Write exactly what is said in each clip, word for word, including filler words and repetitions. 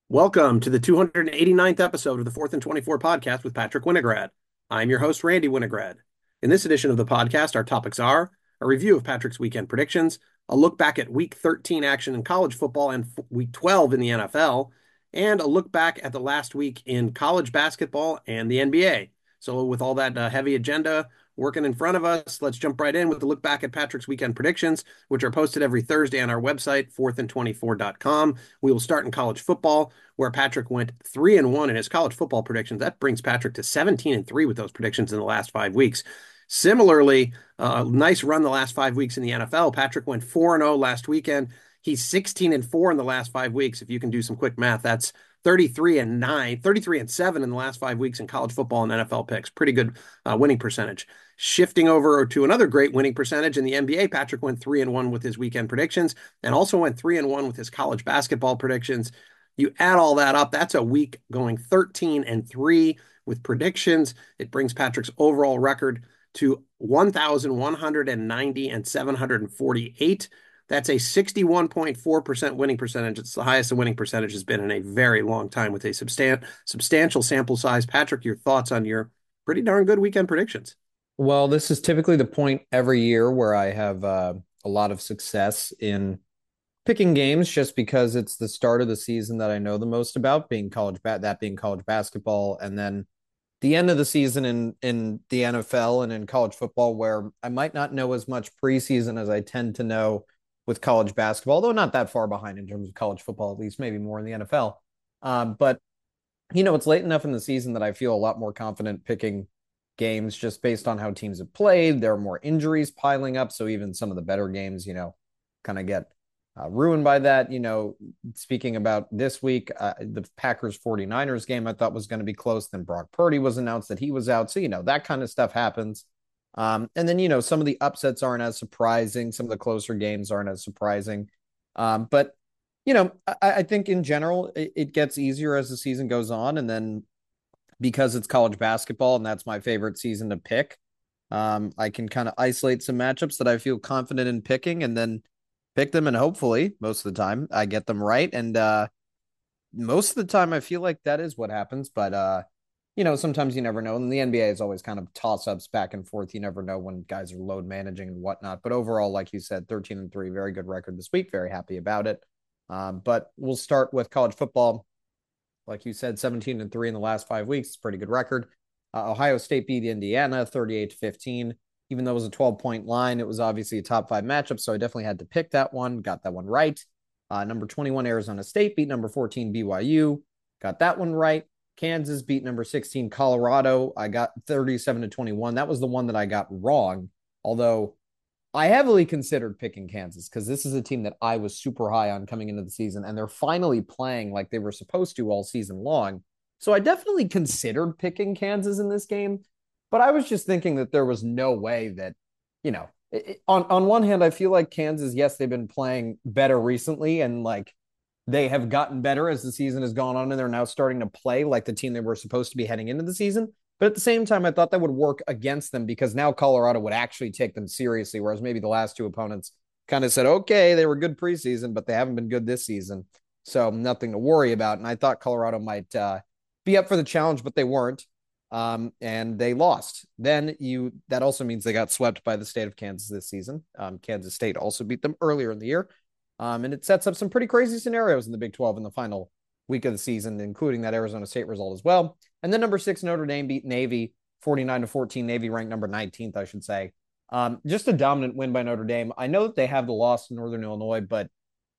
Welcome to the two hundred eighty-ninth episode of the Fourth and twenty-four podcast with Patrick Winograd. I'm your host, Randy Winograd. In this edition of the podcast, our topics are a review of Patrick's weekend predictions, a look back at week thirteen action in college football and f- week twelve in the N F L, and a look back at the last week in college basketball and the N B A. So, with all that uh, heavy agenda working in front of us, let's jump right in with the look back at Patrick's weekend predictions, which are posted every Thursday on our website, fourth and twenty-four dot com. We will start in college football, where Patrick went three and one in his college football predictions. That brings Patrick to seventeen and three with those predictions in the last five weeks. Similarly, a uh, nice run the last five weeks in the N F L. Patrick went four and oh last weekend. He's sixteen and four in the last five weeks. If you can do some quick math, that's thirty-three and nine, thirty-three and seven in the last five weeks in college football and N F L picks. Pretty good uh, winning percentage. Shifting over to another great winning percentage in the N B A, Patrick went three and one with his weekend predictions and also went three and one with his college basketball predictions. You add all that up, that's a week going thirteen and three with predictions. It brings Patrick's overall record to one thousand one hundred ninety and seven hundred forty-eight. That's a sixty-one point four percent winning percentage. It's the highest the winning percentage has been in a very long time with a substan- substantial sample size. Patrick, your thoughts on your pretty darn good weekend predictions? Well, this is typically the point every year where I have uh, a lot of success in picking games just because it's the start of the season that I know the most about, being college ba- that being college basketball, and then the end of the season in in the N F L and in college football, where I might not know as much preseason as I tend to know with college basketball, though not that far behind in terms of college football, at least maybe more in the N F L. Um, but you know, it's late enough in the season that I feel a lot more confident picking games just based on how teams have played. There are more injuries piling up. So even some of the better games, you know, kind of get uh, ruined by that. You know, speaking about this week, uh, the Packers 49ers game I thought was going to be close. Then Brock Purdy was announced that he was out. So, you know, that kind of stuff happens. Um, and then, you know, some of the upsets aren't as surprising. Some of the closer games aren't as surprising. Um, but you know, I, I think in general it, it gets easier as the season goes on, and then because it's college basketball and that's my favorite season to pick, um, I can kind of isolate some matchups that I feel confident in picking, and then pick them, and hopefully most of the time I get them right. And uh, most of the time I feel like that is what happens, but uh, you know, sometimes you never know. And the N B A is always kind of toss ups back and forth. You never know when guys are load managing and whatnot. But overall, like you said, thirteen and three, very good record this week. Very happy about it. Um, but we'll start with college football. Like you said, seventeen and three in the last five weeks. It's a pretty good record. Uh, Ohio State beat Indiana thirty-eight to fifteen. Even though it was a twelve point line, it was obviously a top five matchup. So I definitely had to pick that one. Got that one right. Uh, number twenty-one, Arizona State beat number fourteen, B Y U. Got that one right. Kansas beat number sixteen, Colorado. I got thirty-seven to twenty-one. That was the one that I got wrong. Although I heavily considered picking Kansas because this is a team that I was super high on coming into the season, and they're finally playing like they were supposed to all season long. So I definitely considered picking Kansas in this game, but I was just thinking that there was no way that, you know, it, on on one hand, I feel like Kansas, yes, they've been playing better recently, and like they have gotten better as the season has gone on, and they're now starting to play like the team they were supposed to be heading into the season. But at the same time, I thought that would work against them because now Colorado would actually take them seriously, whereas maybe the last two opponents kind of said, okay, they were good preseason, but they haven't been good this season. So nothing to worry about. And I thought Colorado might uh, be up for the challenge, but they weren't. Um, and they lost. Then you that also means they got swept by the state of Kansas this season. Um, Kansas State also beat them earlier in the year. Um, and it sets up some pretty crazy scenarios in the Big twelve in the final week of the season, including that Arizona State result as well. And then number six, Notre Dame beat Navy forty-nine to fourteen. Navy ranked number nineteenth, I should say. Um, just a dominant win by Notre Dame. I know that they have the loss to Northern Illinois, but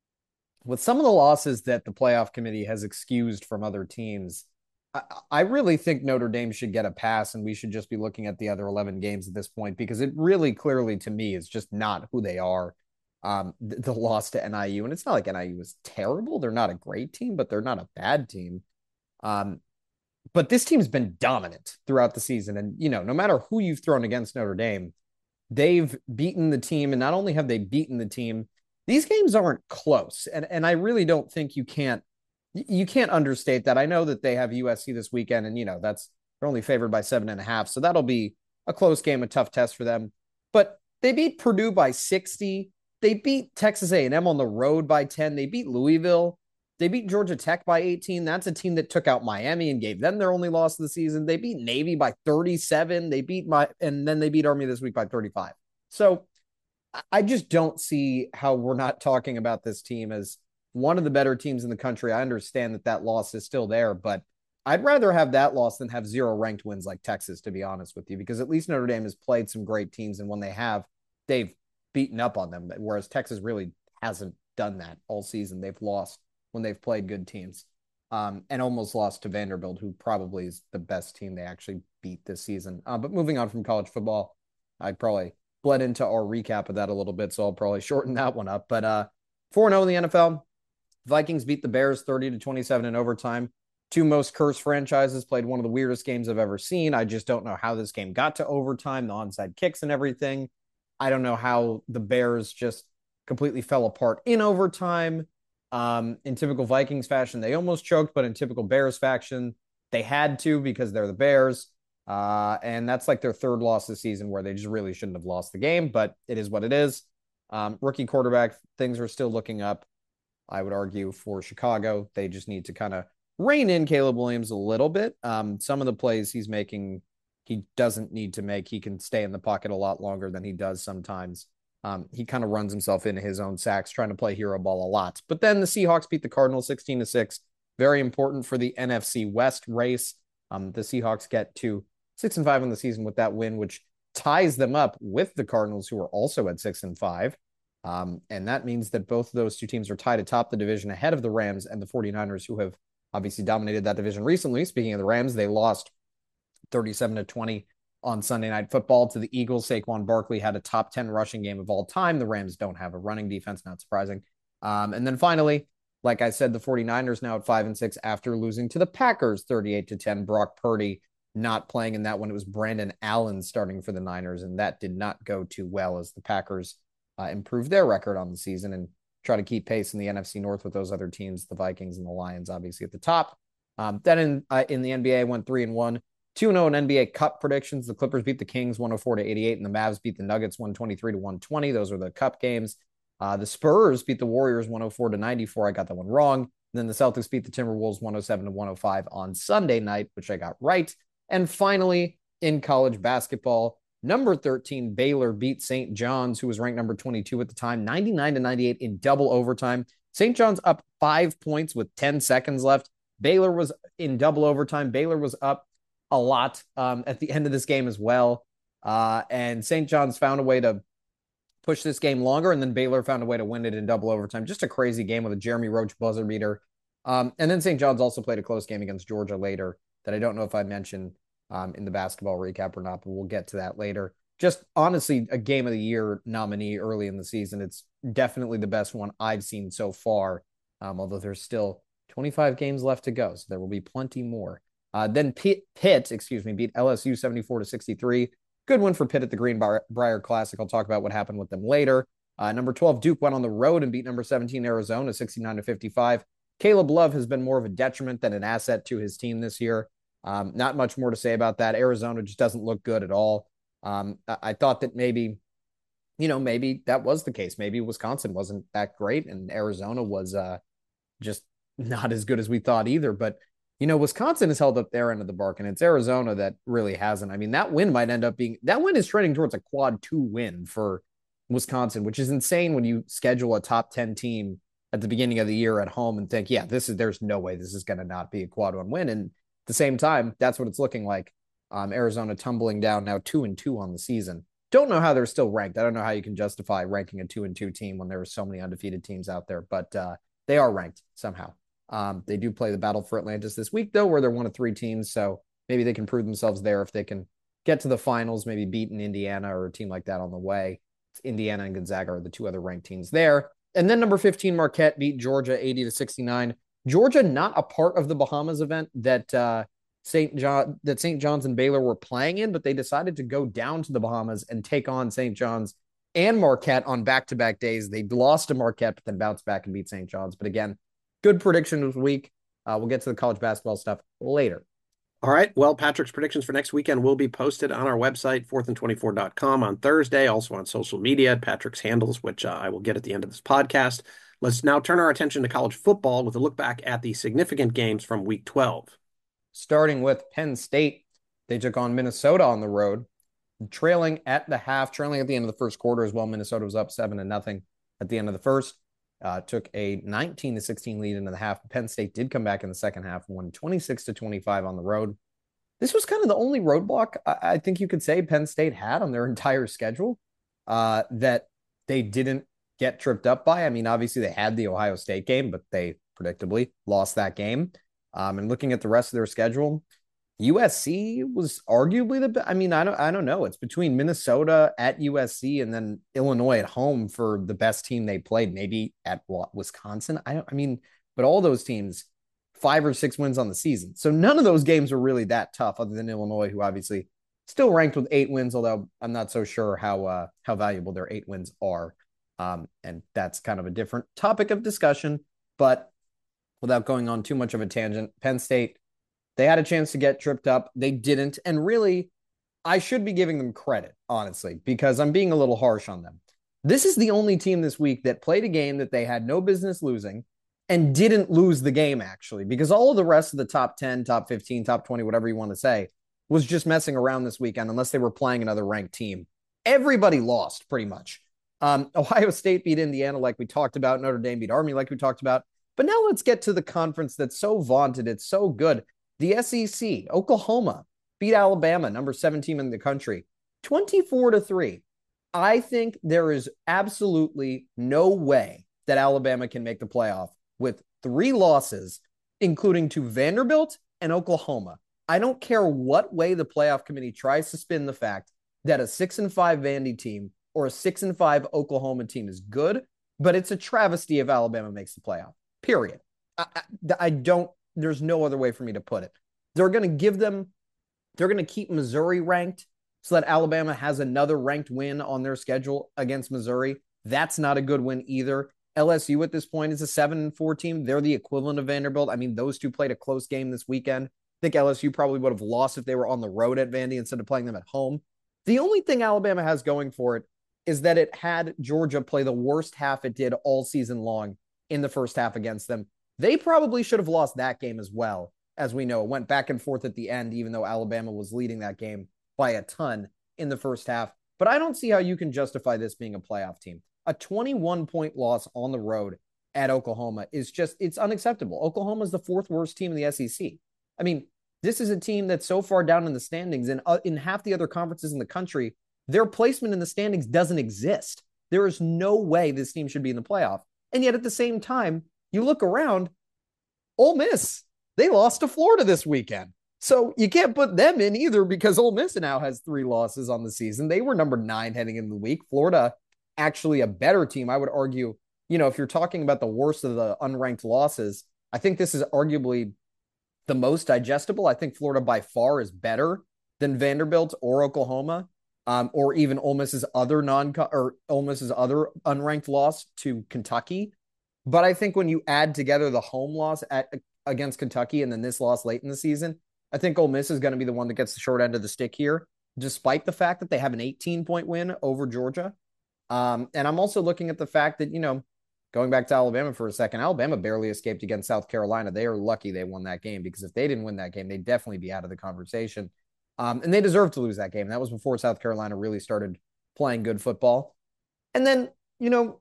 with some of the losses that the playoff committee has excused from other teams, I, I really think Notre Dame should get a pass, and we should just be looking at the other eleven games at this point because it really clearly, to me, is just not who they are. Um, the, the loss to N I U, and it's not like N I U is terrible. They're not a great team, but they're not a bad team. Um, but this team's been dominant throughout the season. And, you know, no matter who you've thrown against Notre Dame, they've beaten the team. And not only have they beaten the team, these games aren't close. And, and I really don't think you can't, you can't understate that. I know that they have U S C this weekend, and, you know, that's, they're only favored by seven and a half. So that'll be a close game, a tough test for them. But they beat Purdue by sixty. They beat Texas A and M on the road by ten. They beat Louisville. They beat Georgia Tech by eighteen. That's a team that took out Miami and gave them their only loss of the season. They beat Navy by thirty-seven. They beat my, and then they beat Army this week by thirty-five. So I just don't see how we're not talking about this team as one of the better teams in the country. I understand that that loss is still there, but I'd rather have that loss than have zero ranked wins like Texas, to be honest with you, because at least Notre Dame has played some great teams. And when they have, they've beaten up on them, whereas Texas really hasn't done that all season. They've lost when they've played good teams, um, and almost lost to Vanderbilt, who probably is the best team they actually beat this season. Uh, but moving on from college football, I'd probably bled into our recap of that a little bit, so I'll probably shorten that one up. But uh, four and oh in the N F L. Vikings beat the Bears thirty to twenty-seven in overtime. Two most cursed franchises played one of the weirdest games I've ever seen. I just don't know how this game got to overtime, the onside kicks and everything. I don't know how the Bears just completely fell apart in overtime. Um, in typical Vikings fashion, they almost choked, but in typical Bears fashion, they had to because they're the Bears. Uh, and that's like their third loss this season where they just really shouldn't have lost the game, but it is what it is. Um, rookie quarterback, things are still looking up, I would argue, for Chicago. They just need to kind of rein in Caleb Williams a little bit. Um, some of the plays he's making, he doesn't need to make. He can stay in the pocket a lot longer than he does sometimes. Um, he kind of runs himself into his own sacks, trying to play hero ball a lot. But then the Seahawks beat the Cardinals sixteen to six. Very important for the N F C West race. Um, the Seahawks get to six and five in the season with that win, which ties them up with the Cardinals, who are also at six and five. Um, and that means that both of those two teams are tied atop the division ahead of the Rams and the 49ers, who have obviously dominated that division recently. Speaking of the Rams, they lost thirty-seven to twenty on Sunday Night Football to the Eagles. Saquon Barkley had a top ten rushing game of all time. The Rams don't have a running defense, not surprising. Um, and then finally, like I said, the 49ers now at five and six after losing to the Packers thirty-eight to ten. Brock Purdy not playing in that one. It was Brandon Allen starting for the Niners, and that did not go too well as the Packers uh, improved their record on the season and try to keep pace in the N F C North with those other teams, the Vikings and the Lions, obviously at the top. Um, then in uh, in the N B A, went three and one, two and oh in N B A Cup predictions. The Clippers beat the Kings one oh four to eighty-eight, and the Mavs beat the Nuggets one twenty-three to one twenty. Those are the Cup games. Uh, the Spurs beat the Warriors one oh four to ninety-four. I got that one wrong. And then the Celtics beat the Timberwolves one oh seven to one oh five on Sunday night, which I got right. And finally, in college basketball, number thirteen Baylor beat Saint John's, who was ranked number twenty-two at the time, ninety-nine to ninety-eight in double overtime. Saint John's up five points with ten seconds left. Baylor was in double overtime. Baylor was up a lot um, at the end of this game as well. Uh, and Saint John's found a way to push this game longer, and then Baylor found a way to win it in double overtime. Just a crazy game with a Jeremy Roach buzzer beater. Um, and then Saint John's also played a close game against Georgia later that I don't know if I mentioned um, in the basketball recap or not, but we'll get to that later. Just honestly, a game of the year nominee early in the season. It's definitely the best one I've seen so far, um, although there's still twenty-five games left to go, so there will be plenty more. Uh, then Pitt, Pitt, excuse me, beat L S U seventy-four to sixty-three. Good one for Pitt at the Greenbrier Classic. I'll talk about what happened with them later. Uh, number twelve, Duke went on the road and beat number seventeen, Arizona, sixty-nine to fifty-five. Caleb Love has been more of a detriment than an asset to his team this year. Um, not much more to say about that. Arizona just doesn't look good at all. Um, I, I thought that maybe, you know, maybe that was the case. Maybe Wisconsin wasn't that great and Arizona was uh, just not as good as we thought either. But, you know, Wisconsin has held up their end of the bargain. It's Arizona that really hasn't. I mean, that win might end up being, that win is trending towards a quad two win for Wisconsin, which is insane when you schedule a top ten team at the beginning of the year at home and think, yeah, this is, there's no way this is going to not be a quad one win. And at the same time, that's what it's looking like. Um, Arizona tumbling down now two and two on the season. Don't know how they're still ranked. I don't know how you can justify ranking a two and two team when there are so many undefeated teams out there, but uh, they are ranked somehow. Um, they do play the battle for Atlantis this week, though, where they're one of three teams. So maybe they can prove themselves there if they can get to the finals, maybe beat an Indiana or a team like that on the way. It's Indiana and Gonzaga are the two other ranked teams there. And then number fifteen, Marquette beat Georgia eighty to sixty-nine. Georgia not a part of the Bahamas event that uh, Saint John that Saint John's and Baylor were playing in, but they decided to go down to the Bahamas and take on Saint John's and Marquette on back-to-back days. They lost to Marquette, but then bounced back and beat Saint John's. But again, good prediction this week. Uh, we'll get to the college basketball stuff later. All right. Well, Patrick's predictions for next weekend will be posted on our website, fourth and twenty-four dot com on Thursday, also on social media at Patrick's handles, which uh, I will get at the end of this podcast. Let's now turn our attention to college football with a look back at the significant games from week twelve. Starting with Penn State, they took on Minnesota on the road, trailing at the half, trailing at the end of the first quarter as well. Minnesota was up seven to nothing at the end of the first. Uh, took a nineteen to sixteen lead into the half. Penn State did come back in the second half, won twenty-six to twenty-five on the road. This was kind of the only roadblock I, I think you could say Penn State had on their entire schedule uh, that they didn't get tripped up by. I mean, obviously they had the Ohio State game, but they predictably lost that game. Um, and looking at the rest of their schedule, U S C was arguably the best. I mean, I don't, I don't know. It's between Minnesota at U S C and then Illinois at home for the best team they played. Maybe at Wisconsin. I don't. I mean, but all those teams, five or six wins on the season. So none of those games were really that tough, other than Illinois, who obviously still ranked with eight wins. Although I'm not so sure how uh, how valuable their eight wins are. Um, and that's kind of a different topic of discussion. But without going on too much of a tangent, Penn State, they had a chance to get tripped up. They didn't. And really, I should be giving them credit, honestly, because I'm being a little harsh on them. This is the only team this week that played a game that they had no business losing and didn't lose the game, actually, because all of the rest of the top ten, top fifteen, top twenty, whatever you want to say, was just messing around this weekend unless they were playing another ranked team. Everybody lost, pretty much. Um, Ohio State beat Indiana like we talked about. Notre Dame beat Army like we talked about. But now let's get to the conference that's so vaunted. It's so good. The S E C, Oklahoma beat Alabama, number seven team in the country, twenty-four to three. I think there is absolutely no way that Alabama can make the playoff with three losses, including to Vanderbilt and Oklahoma. I don't care what way the playoff committee tries to spin the fact that a six and five Vandy team or a six and five Oklahoma team is good, but it's a travesty if Alabama makes the playoff, period. I, I, I don't, there's no other way for me to put it. They're going to give them, they're going to keep Missouri ranked so that Alabama has another ranked win on their schedule against Missouri. That's not a good win either. L S U at this point is a seven and four team. They're the equivalent of Vanderbilt. I mean, those two played a close game this weekend. I think L S U probably would have lost if they were on the road at Vandy instead of playing them at home. The only thing Alabama has going for it is that it had Georgia play the worst half it did all season long in the first half against them. They probably should have lost that game as well. As we know, it went back and forth at the end, even though Alabama was leading that game by a ton in the first half. But I don't see how you can justify this being a playoff team. A twenty-one point loss on the road at Oklahoma is just, it's unacceptable. Oklahoma is the fourth worst team in the S E C. I mean, this is a team that's so far down in the standings, and uh, in half the other conferences in the country, their placement in the standings doesn't exist. There is no way this team should be in the playoff. And yet at the same time, you look around, Ole Miss, they lost to Florida this weekend. So you can't put them in either because Ole Miss now has three losses on the season. They were number nine heading into the week. Florida, actually a better team. I would argue, you know, if you're talking about the worst of the unranked losses, I think this is arguably the most digestible. I think Florida by far is better than Vanderbilt or Oklahoma. Um, or even Ole Miss's other non or Ole Miss's other unranked loss to Kentucky. But I think when you add together the home loss at against Kentucky and then this loss late in the season, I think Ole Miss is going to be the one that gets the short end of the stick here, despite the fact that they have an eighteen point win over Georgia. Um, and I'm also looking at the fact that, you know, going back to Alabama for a second, Alabama barely escaped against South Carolina. They are lucky they won that game, because if they didn't win that game, they'd definitely be out of the conversation. Um, and they deserved to lose that game. That was before South Carolina really started playing good football. And then, you know,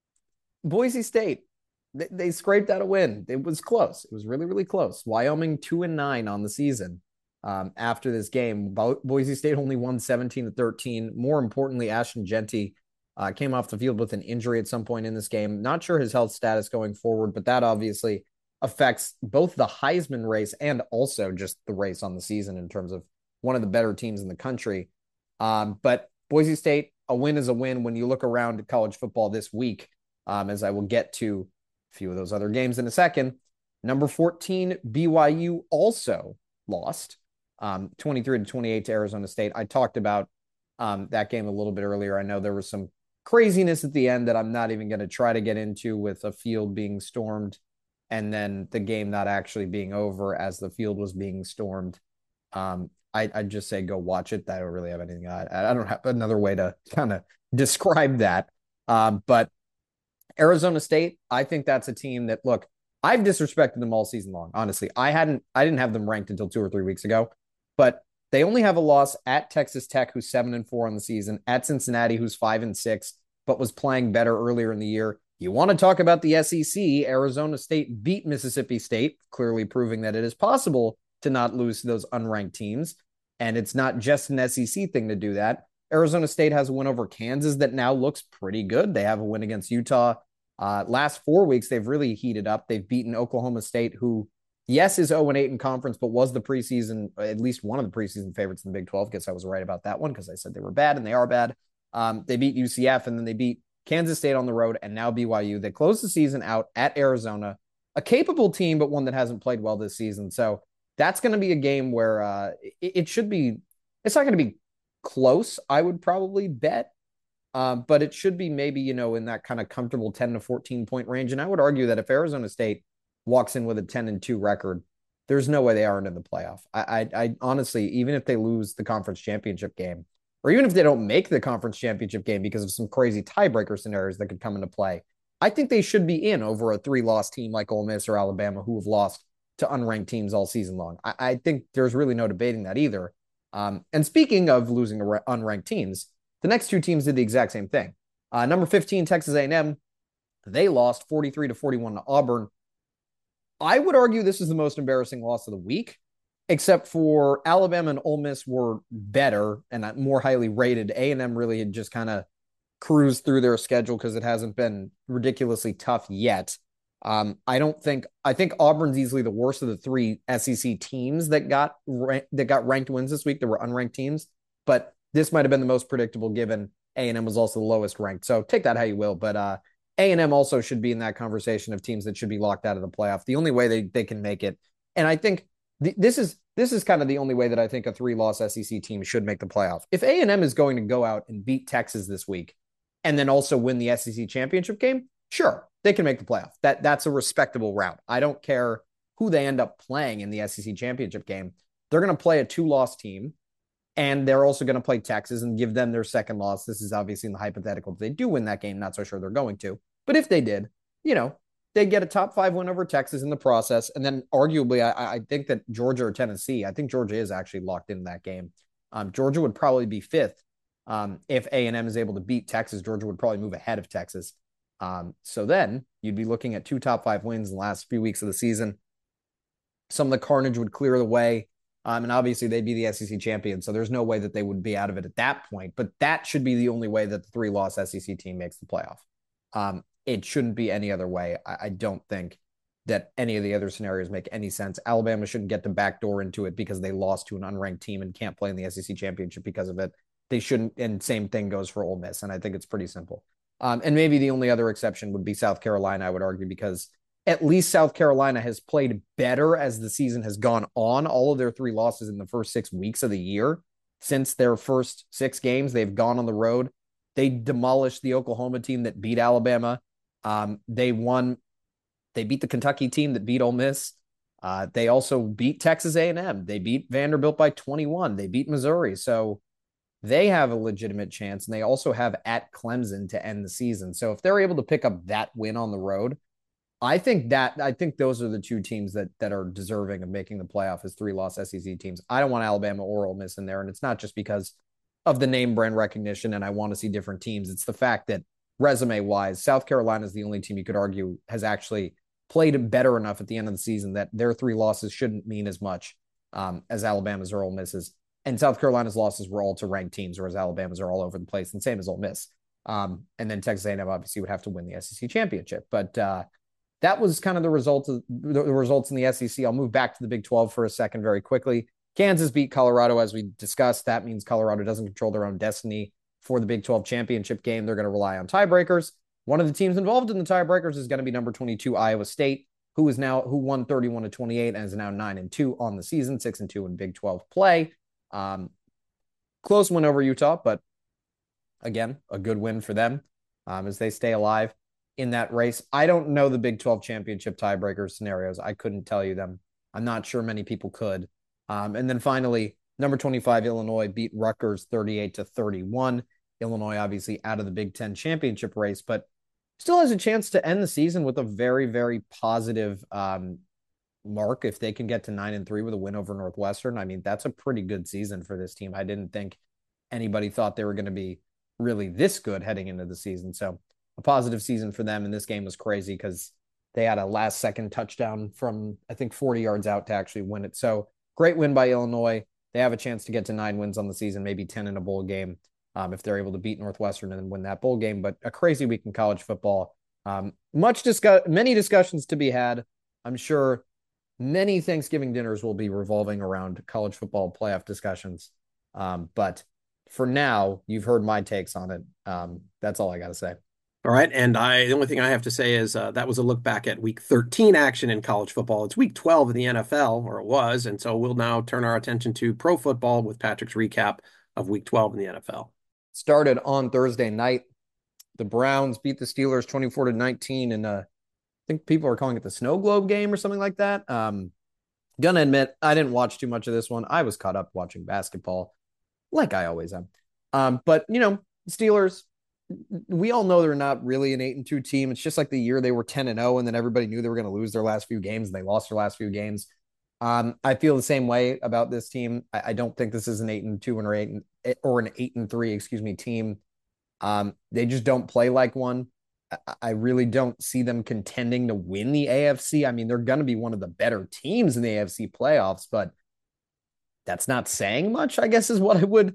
Boise State, they, they scraped out a win. It was close. It was really, really close. Wyoming two and nine on the season. Um, after this game, Bo- Boise State only won seventeen to thirteen. More importantly, Ashton Jeanty uh, came off the field with an injury at some point in this game. Not sure his health status going forward, but that obviously affects both the Heisman race and also just the race on the season in terms of one of the better teams in the country. Um, but Boise State, a win is a win when you look around college football this week, um, as I will get to a few of those other games in a second. Number fourteen, B Y U also lost um, twenty-three to twenty-eight to Arizona State. I talked about um, that game a little bit earlier. I know there was some craziness at the end that I'm not even going to try to get into, with a field being stormed and then the game not actually being over as the field was being stormed. Um, I, I'd just say go watch it. I don't really have anything. I, I don't have another way to kind of describe that. Um, but Arizona State, I think that's a team that, look, I've disrespected them all season long. Honestly, I hadn't, I didn't have them ranked until two or three weeks ago, but they only have a loss at Texas Tech, who's seven and four on the season, at Cincinnati, who's five and six, but was playing better earlier in the year. You want to talk about the S E C? Arizona State beat Mississippi State, clearly proving that it is possible to not lose to those unranked teams. And it's not just an S E C thing to do that. Arizona State has a win over Kansas that now looks pretty good. They have a win against Utah. Uh, last four weeks, they've really heated up. They've beaten Oklahoma State, who, yes, is oh and eight in conference, but was the preseason, at least one of the preseason favorites in the Big twelve. Guess I was right about that one because I said they were bad, and they are bad. Um, they beat U C F, and then they beat Kansas State on the road, and now B Y U. They closed the season out at Arizona, a capable team, but one that hasn't played well this season. So that's going to be a game where uh, it, it should be, it's not going to be close, I would probably bet. Um, but it should be maybe, you know, in that kind of comfortable ten to fourteen point range. And I would argue that if Arizona State walks in with a ten and two record, there's no way they aren't in the playoff. I, I, I honestly, even if they lose the conference championship game, or even if they don't make the conference championship game because of some crazy tiebreaker scenarios that could come into play, I think they should be in over a three-loss team like Ole Miss or Alabama, who have lost to unranked teams all season long. I, I think there's really no debating that either. Um, and speaking of losing to unranked teams, the next two teams did the exact same thing. Uh, number fifteen, Texas A and M, they lost forty-three to forty-one to Auburn. I would argue this is the most embarrassing loss of the week, except for Alabama and Ole Miss were better and more highly rated. A and M really had just kind of cruised through their schedule because it hasn't been ridiculously tough yet. Um, I don't think I think Auburn's easily the worst of the three S E C teams that got that got ranked wins this week. There were unranked teams, but this might have been the most predictable given A and M was also the lowest ranked. So take that how you will. But uh, A and M also should be in that conversation of teams that should be locked out of the playoff. The only way they, they can make it. And I think th- this is this is kind of the only way that I think a three-loss S E C team should make the playoff. If A and M is going to go out and beat Texas this week and then also win the S E C championship game, sure, they can make the playoff. That, that's a respectable route. I don't care who they end up playing in the S E C championship game. They're going to play a two-loss team. And they're also going to play Texas and give them their second loss. This is obviously in the hypothetical. If they do win that game, not so sure they're going to. But if they did, you know, they get a top five win over Texas in the process. And then arguably, I, I think that Georgia or Tennessee, I think Georgia is actually locked in that game. Um, Georgia would probably be fifth. Um, if A and M is able to beat Texas, Georgia would probably move ahead of Texas. Um, so then you'd be looking at two top five wins in the last few weeks of the season. Some of the carnage would clear the way. Um, and obviously, they'd be the S E C champion, so there's no way that they would be out of it at that point. But that should be the only way that the three-loss S E C team makes the playoff. Um, it shouldn't be any other way. I, I don't think that any of the other scenarios make any sense. Alabama shouldn't get the backdoor into it because they lost to an unranked team and can't play in the S E C championship because of it. They shouldn't, and same thing goes for Ole Miss, and I think it's pretty simple. Um, and maybe the only other exception would be South Carolina, I would argue, because at least South Carolina has played better as the season has gone on. All of their three losses in the first six weeks of the year, since their first six games, they've gone on the road. They demolished the Oklahoma team that beat Alabama. Um, they won. They beat the Kentucky team that beat Ole Miss. Uh, they also beat Texas A and M. They beat Vanderbilt by twenty-one. They beat Missouri. So they have a legitimate chance. And they also have at Clemson to end the season. So if they're able to pick up that win on the road, I think that I think those are the two teams that that are deserving of making the playoff as three-loss S E C teams. I don't want Alabama or Ole Miss in there, and it's not just because of the name brand recognition and I want to see different teams. It's the fact that resume-wise, South Carolina is the only team you could argue has actually played better enough at the end of the season that their three losses shouldn't mean as much um, as Alabama's or Ole Miss's. And South Carolina's losses were all to ranked teams, whereas Alabama's are all over the place, and same as Ole Miss. Um, and then Texas A and M obviously would have to win the S E C championship, but. Uh, That was kind of the result of the results in the S E C. I'll move back to the Big twelve for a second very quickly. Kansas beat Colorado, as we discussed. That means Colorado doesn't control their own destiny for the Big twelve championship game. They're going to rely on tiebreakers. One of the teams involved in the tiebreakers is going to be number twenty-two, Iowa State, who is now who won thirty-one to twenty-eight and is now nine and two on the season, six and two in Big twelve play. Um, close win over Utah, but again, a good win for them um, as they stay alive in that race. I don't know the Big twelve championship tiebreaker scenarios. I couldn't tell you them. I'm not sure many people could. Um, and then finally, number twenty-five, Illinois beat Rutgers thirty-eight to thirty-one. Illinois obviously out of the Big Ten championship race, but still has a chance to end the season with a very, very positive um, mark if they can get to nine and three with a win over Northwestern. I mean, that's a pretty good season for this team. I didn't think anybody thought they were going to be really this good heading into the season. So a positive season for them. And this game was crazy because they had a last second touchdown from, I think, forty yards out to actually win it. So great win by Illinois. They have a chance to get to nine wins on the season, maybe ten in a bowl game um, if they're able to beat Northwestern and then win that bowl game. But a crazy week in college football. Um, much discuss, many discussions to be had. I'm sure many Thanksgiving dinners will be revolving around college football playoff discussions. Um, but for now, you've heard my takes on it. Um, that's all I got to say. All right. And I, the only thing I have to say is uh, that was a look back at week thirteen action in college football. It's week twelve in the N F L, or it was. And so we'll now turn our attention to pro football with Patrick's recap of week twelve in the N F L. Started on Thursday night. The Browns beat the Steelers twenty-four to nineteen in a, I think people are calling it the snow globe game or something like that. Um, gonna admit, I didn't watch too much of this one. I was caught up watching basketball, like I always am. Um, but you know, Steelers, we all know they're not really an eight and two team. It's just like the year they were ten and oh, and then everybody knew they were going to lose their last few games, and they lost their last few games. Um, I feel the same way about this team. I, I don't think this is an eight and two or eight and, or an eight and three, excuse me, team. Um, they just don't play like one. I, I really don't see them contending to win the A F C. I mean, they're going to be one of the better teams in the A F C playoffs, but that's not saying much, I guess, is what I would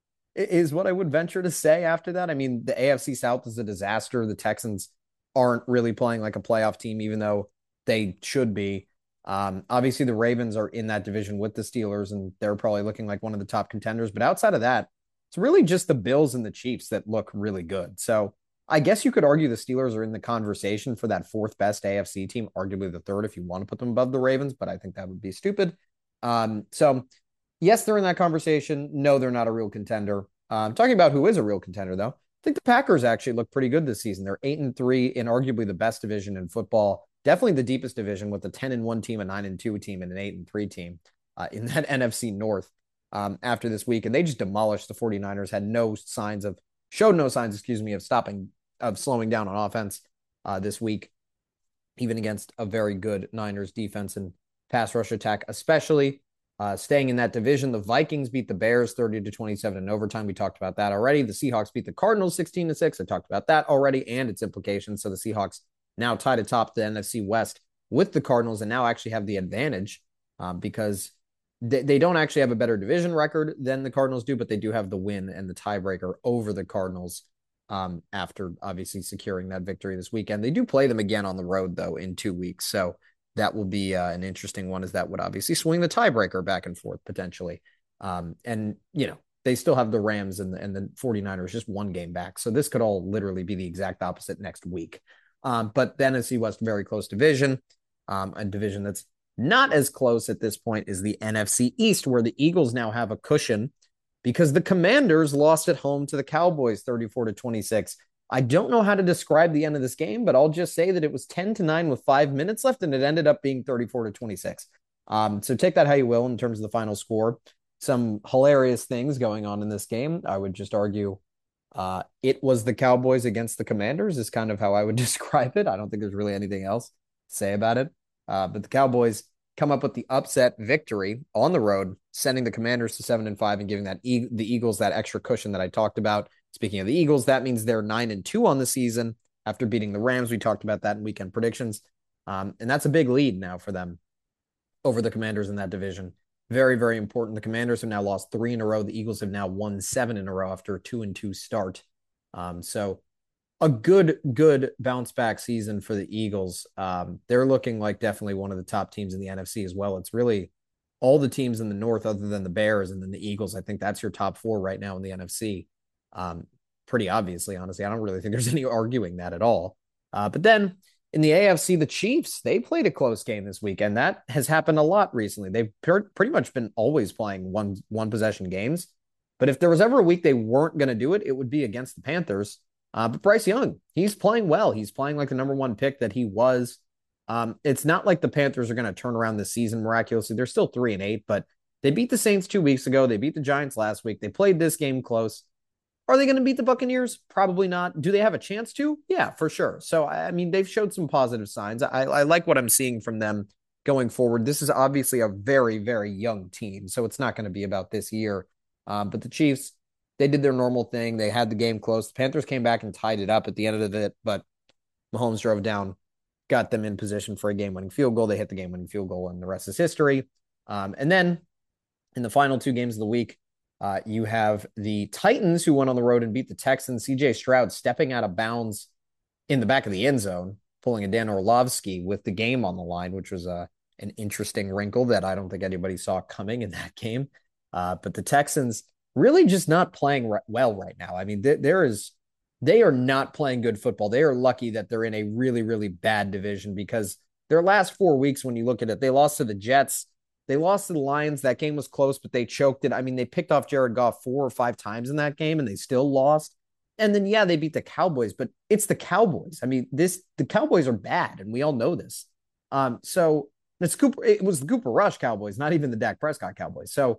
is what I would venture to say after that. I mean, the A F C South is a disaster. The Texans aren't really playing like a playoff team, even though they should be. Um, obviously, the Ravens are in that division with the Steelers, and they're probably looking like one of the top contenders. But outside of that, it's really just the Bills and the Chiefs that look really good. So I guess you could argue the Steelers are in the conversation for that fourth best A F C team, arguably the third if you want to put them above the Ravens, but I think that would be stupid. Um, so yes, they're in that conversation. No, they're not a real contender. Um, talking about who is a real contender, though, I think the Packers actually look pretty good this season. They're eight and three in arguably the best division in football. Definitely the deepest division with a ten and one team, a nine and two team, and an eight and three team uh, in that N F C North um, after this week. And they just demolished the 49ers, had no signs of, showed no signs, excuse me, of stopping, of slowing down on offense uh, this week, even against a very good Niners defense and pass rush attack, especially. Uh, staying in that division, the Vikings beat the Bears thirty to twenty-seven in overtime. We talked about that already. The Seahawks beat the Cardinals sixteen to six. I talked about that already and its implications. So the Seahawks now tied atop the N F C West with the Cardinals and now actually have the advantage um, because they, they don't actually have a better division record than the Cardinals do, but they do have the win and the tiebreaker over the Cardinals um, after obviously securing that victory this weekend. They do play them again on the road, though, in two weeks. So that will be uh, an interesting one, as that would obviously swing the tiebreaker back and forth potentially. Um, and, you know, they still have the Rams and the, and the 49ers just one game back. So this could all literally be the exact opposite next week. Um, but the N F C West, very close division, um, a division that's not as close at this point is the N F C East, where the Eagles now have a cushion because the Commanders lost at home to the Cowboys thirty-four to twenty-six. I don't know how to describe the end of this game, but I'll just say that it was ten to nine with five minutes left, and it ended up being thirty-four to twenty-six. Um, so take that how you will in terms of the final score. Some hilarious things going on in this game. I would just argue uh, it was the Cowboys against the Commanders is kind of how I would describe it. I don't think there's really anything else to say about it. Uh, but the Cowboys come up with the upset victory on the road, sending the Commanders to seven and five and giving that e- the Eagles that extra cushion that I talked about. Speaking of the Eagles, that means they're nine and two on the season after beating the Rams. We talked about that in weekend predictions. Um, and that's a big lead now for them over the Commanders in that division. Very, very important. The Commanders have now lost three in a row. The Eagles have now won seven in a row after a two and two start. Um, so a good, good bounce back season for the Eagles. Um, they're looking like definitely one of the top teams in the N F C as well. It's really all the teams in the North other than the Bears and then the Eagles. I think that's your top four right now in the N F C. Um, pretty obviously, honestly. I don't really think there's any arguing that at all. Uh, but then in the A F C, the Chiefs, they played a close game this week, and that has happened a lot recently. They've per- pretty much been always playing one one possession games. But if there was ever a week they weren't going to do it, it would be against the Panthers. Uh, but Bryce Young, he's playing well. He's playing like the number one pick that he was. Um, it's not like the Panthers are going to turn around this season miraculously. They're still three and eight, but they beat the Saints two weeks ago. They beat the Giants last week. They played this game close. Are they going to beat the Buccaneers? Probably not. Do they have a chance to? Yeah, for sure. So, I mean, they've showed some positive signs. I, I like what I'm seeing from them going forward. This is obviously a very, very young team, so it's not going to be about this year. Um, but the Chiefs, they did their normal thing. They had the game close. The Panthers came back and tied it up at the end of it, but Mahomes drove down, got them in position for a game-winning field goal. They hit the game-winning field goal, and the rest is history. Um, and then in the final two games of the week, uh, you have the Titans who went on the road and beat the Texans. C J Stroud stepping out of bounds in the back of the end zone, pulling a Dan Orlovsky with the game on the line, which was a, an interesting wrinkle that I don't think anybody saw coming in that game. Uh, but the Texans really just not playing re- well right now. I mean, th- there is, they are not playing good football. They are lucky that they're in a really, really bad division because their last four weeks, when you look at it, they lost to the Jets. They lost to the Lions. That game was close, but they choked it. I mean, they picked off Jared Goff four or five times in that game, and they still lost. And then, yeah, they beat the Cowboys, but it's the Cowboys. I mean, this the Cowboys are bad, and we all know this. Um, so it's Cooper. It was the Cooper Rush Cowboys, not even the Dak Prescott Cowboys. So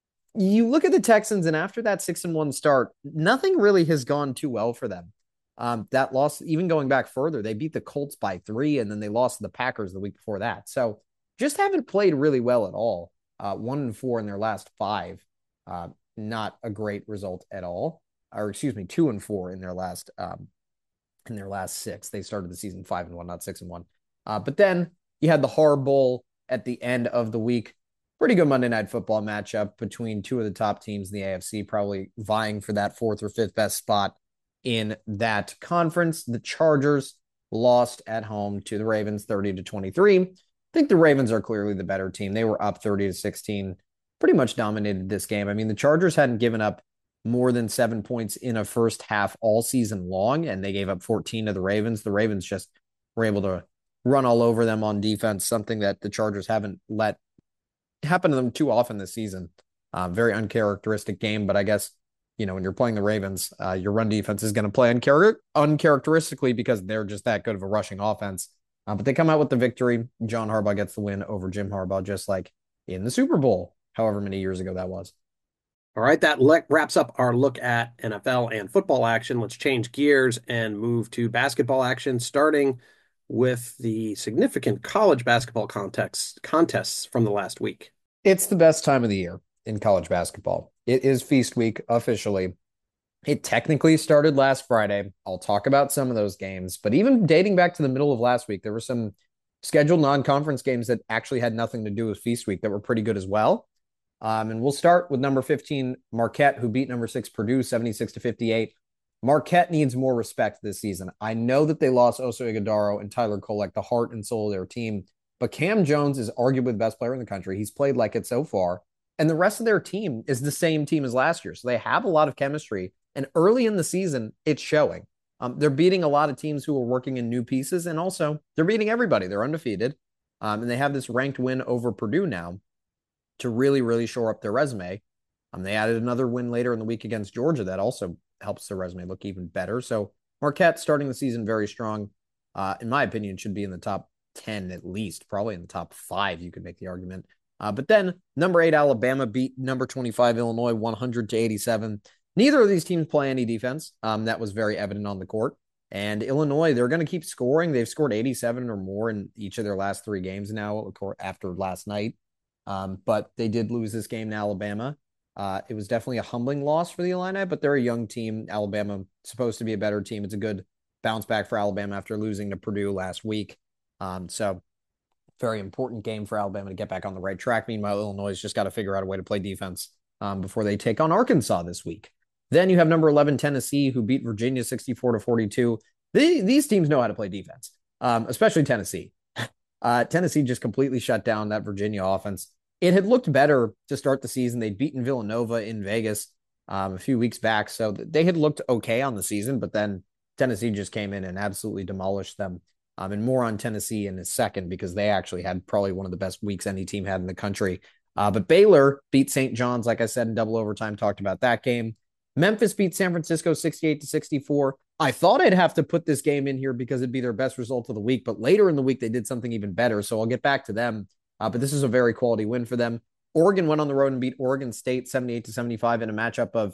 you look at the Texans, and after that six and one start, nothing really has gone too well for them. Um, that loss, even going back further, they beat the Colts by three, and then they lost to the Packers the week before that. So just haven't played really well at all. Uh, one and four in their last five. Uh, not a great result at all. Or excuse me, two and four in their last um, in their last six. They started the season five and one, not six and one. Uh, but then you had the Horror Bowl at the end of the week. Pretty good Monday Night Football matchup between two of the top teams in the A F C, probably vying for that fourth or fifth best spot in that conference. The Chargers lost at home to the Ravens thirty to twenty-three. I think the Ravens are clearly the better team. They were up thirty to sixteen, pretty much dominated this game. I mean, the Chargers hadn't given up more than seven points in a first half all season long, and they gave up fourteen to the Ravens. The Ravens just were able to run all over them on defense, something that the Chargers haven't let happen to them too often this season. Uh, very uncharacteristic game, but I guess, you know, when you're playing the Ravens, uh, your run defense is going to play unchar- uncharacteristically because they're just that good of a rushing offense. Uh, but they come out with the victory. John Harbaugh gets the win over Jim Harbaugh, just like in the Super Bowl, however many years ago that was. All right, that le- wraps up our look at N F L and football action. Let's change gears and move to basketball action, starting with the significant college basketball context, contests from the last week. It's the best time of the year in college basketball. It is Feast Week officially. It technically started last Friday. I'll talk about some of those games, but even dating back to the middle of last week, there were some scheduled non-conference games that actually had nothing to do with Feast Week that were pretty good as well. Um, and we'll start with number fifteen, Marquette, who beat number six Purdue seventy-six to fifty-eight. Marquette needs more respect this season. I know that they lost Oso Ighodaro and Tyler Kolek, the heart and soul of their team, but Cam Jones is arguably the best player in the country. He's played like it so far. And the rest of their team is the same team as last year. So they have a lot of chemistry. And early in the season, it's showing. Um, they're beating a lot of teams who are working in new pieces. And also, they're beating everybody. They're undefeated. Um, and they have this ranked win over Purdue now to really, really shore up their resume. Um, they added another win later in the week against Georgia that also helps their resume look even better. So Marquette starting the season very strong. Uh, in my opinion, should be in the top ten at least, probably in the top five, you could make the argument. Uh, but then number eight, Alabama beat number twenty-five, Illinois, one hundred to eighty-seven. Neither of these teams play any defense. Um, that was very evident on the court. And Illinois, they're going to keep scoring. They've scored eighty-seven or more in each of their last three games now after last night. Um, but they did lose this game to Alabama. Uh, it was definitely a humbling loss for the Illini, but they're a young team. Alabama supposed to be a better team. It's a good bounce back for Alabama after losing to Purdue last week. Um, so very important game for Alabama to get back on the right track. Meanwhile, Illinois has just got to figure out a way to play defense um, before they take on Arkansas this week. Then you have number eleven, Tennessee, who beat Virginia sixty-four to forty-two. They, these teams know how to play defense, um, especially Tennessee. Uh, Tennessee just completely shut down that Virginia offense. It had looked better to start the season. They'd beaten Villanova in Vegas um, a few weeks back. So they had looked okay on the season, but then Tennessee just came in and absolutely demolished them. Um, and more on Tennessee in a second because they actually had probably one of the best weeks any team had in the country. Uh, but Baylor beat Saint John's, like I said, in double overtime, talked about that game. Memphis beat San Francisco sixty-eight to sixty-four. I thought I'd have to put this game in here because it'd be their best result of the week, but later in the week, they did something even better. So I'll get back to them. Uh, but this is a very quality win for them. Oregon went on the road and beat Oregon State seventy-eight to seventy-five in a matchup of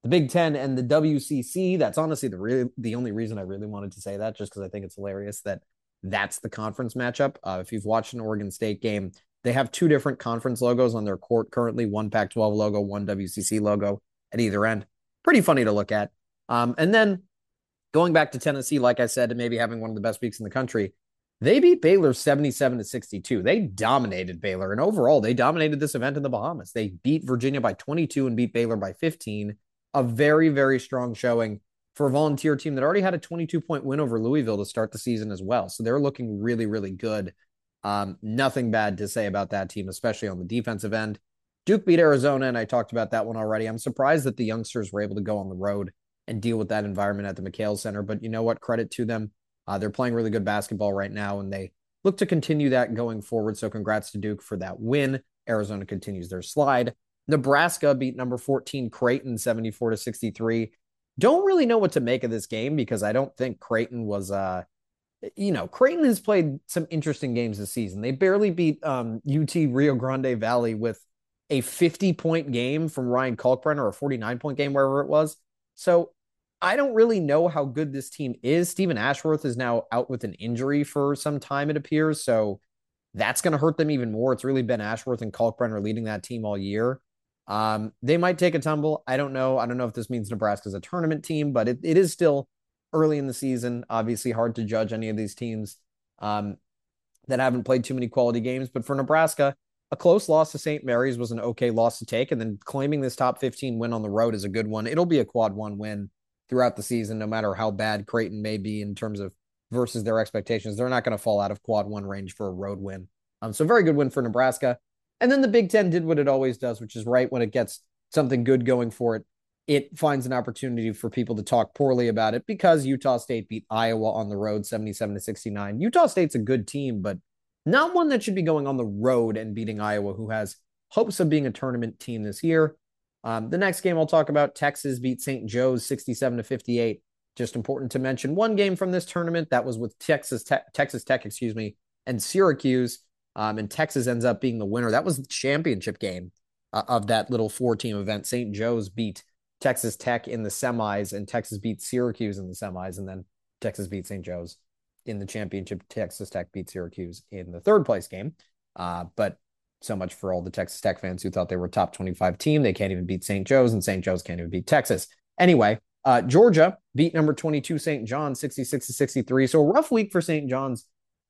the Big Ten and the W C C. That's honestly the re- the only reason I really wanted to say that, just because I think it's hilarious that that's the conference matchup. Uh, if you've watched an Oregon State game, they have two different conference logos on their court currently, one Pac twelve logo, one W C C logo at either end. Pretty funny to look at. Um, and then going back to Tennessee, like I said, and maybe having one of the best weeks in the country, they beat Baylor seventy-seven to sixty-two. They dominated Baylor, and overall, they dominated this event in the Bahamas. They beat Virginia by twenty-two and beat Baylor by fifteen. A very, very strong showing for a Volunteer team that already had a twenty-two point win over Louisville to start the season as well. So they're looking really, really good. Um, nothing bad to say about that team, especially on the defensive end. Duke beat Arizona, and I talked about that one already. I'm surprised that the youngsters were able to go on the road and deal with that environment at the McKale Center. But you know what? Credit to them. Uh, they're playing really good basketball right now, and they look to continue that going forward. So congrats to Duke for that win. Arizona continues their slide. Nebraska beat number fourteen Creighton seventy-four to sixty-three. Don't really know what to make of this game because I don't think Creighton was, uh, you know, Creighton has played some interesting games this season. They barely beat um, U T Rio Grande Valley with a fifty point game from Ryan Kalkbrenner, or a forty-nine point game, wherever it was. So I don't really know how good this team is. Stephen Ashworth is now out with an injury for some time, it appears. So that's going to hurt them even more. It's really been Ashworth and Kalkbrenner leading that team all year. Um, they might take a tumble. I don't know. I don't know if this means Nebraska's a tournament team, but it, it is still early in the season. Obviously hard to judge any of these teams um, that haven't played too many quality games. But for Nebraska, a close loss to Saint Mary's was an okay loss to take. And then claiming this top fifteen win on the road is a good one. It'll be a quad one win throughout the season, no matter how bad Creighton may be in terms of versus their expectations. They're not going to fall out of quad one range for a road win. Um, so very good win for Nebraska. And then the Big Ten did what it always does, which is right when it gets something good going for it, it finds an opportunity for people to talk poorly about it because Utah State beat Iowa on the road seventy-seven to sixty-nine. Utah State's a good team, but not one that should be going on the road and beating Iowa, who has hopes of being a tournament team this year. Um, the next game I'll talk about, Texas beat Saint Joe's sixty-seven to fifty-eight. Just important to mention one game from this tournament that was with Texas Tech, Texas Tech, excuse me, and Syracuse. Um, and Texas ends up being the winner. That was the championship game uh, of that little four-team event. Saint Joe's beat Texas Tech in the semis, and Texas beat Syracuse in the semis, and then Texas beat Saint Joe's in the championship. Texas Tech beat Syracuse in the third place game. Uh, but so much for all the Texas Tech fans who thought they were a top twenty-five team. They can't even beat Saint Joe's, and Saint Joe's can't even beat Texas. Anyway, uh, Georgia beat number twenty-two Saint John's sixty-six to sixty-three. So a rough week for Saint John's.